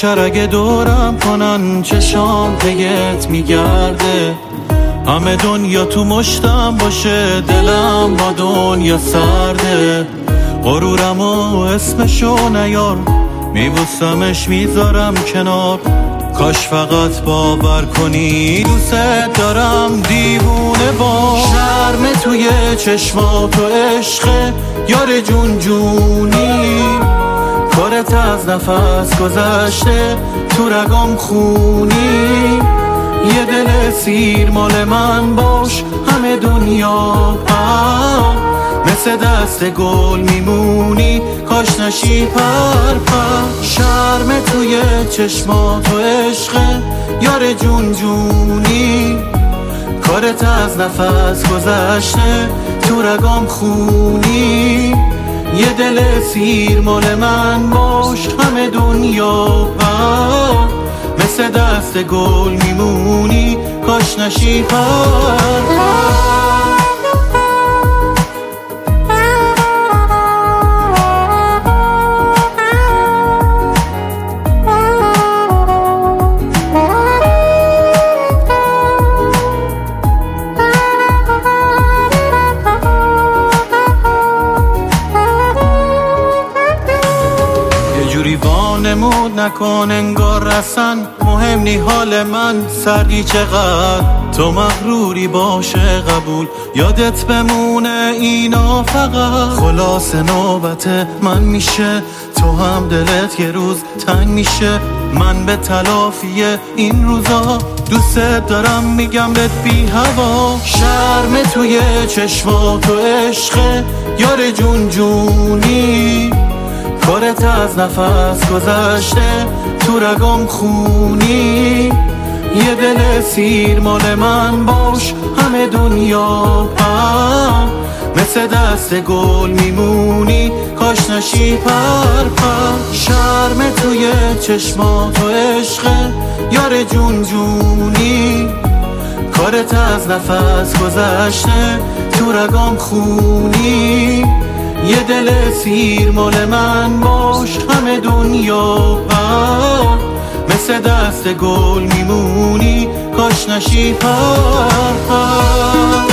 بشر اگه دورم کنن چشام پیت میگرده. همه دنیا تو مشتم باشه، دلم با دنیا سرده. غرورم و اسمشو نیار، میبوسمش میذارم کنار. کاش فقط باور کنی دوست دارم دیوونه با. شرم توی چشمات و عشق یار جون جونی. کارت از نفس گذشته تو رگام خونی. یه دل سیر مال من باش همه دنیا مثل دست گل میمونی. کاش نشی پر پر. شرم توی چشمات و عشق یار جون جونی. کارت از نفس گذشته تو رگام خونی. یه دل سیر مال من باش همه دنیا مثل دست گل میمونی. کاش نشی پر پر. وانمود نکن انگار رسن مهم نی حال من سردی چقدر. تو مغروری باشه قبول یادت بمونه اینا فقط. خلاص نوبت من میشه تو هم دلت یه روز تنگ میشه. من به تلافی این روزا دوست دارم میگم بهت بی هوا. شرم توی چشمات و عشق یار جون جونی. کارت از نفس گذشته تو رگام خونی. یه دل سیر مال من باش همه دنیا مثل دست گل میمونی. کاش نشی پر پر. شرم توی چشمات و عشق یار جون جونی. کارت از نفس گذشته تو رگام خونی. یه دل سیر مال من باش همه دنیا مثل دست گل میمونی. کاش نشی پر پر.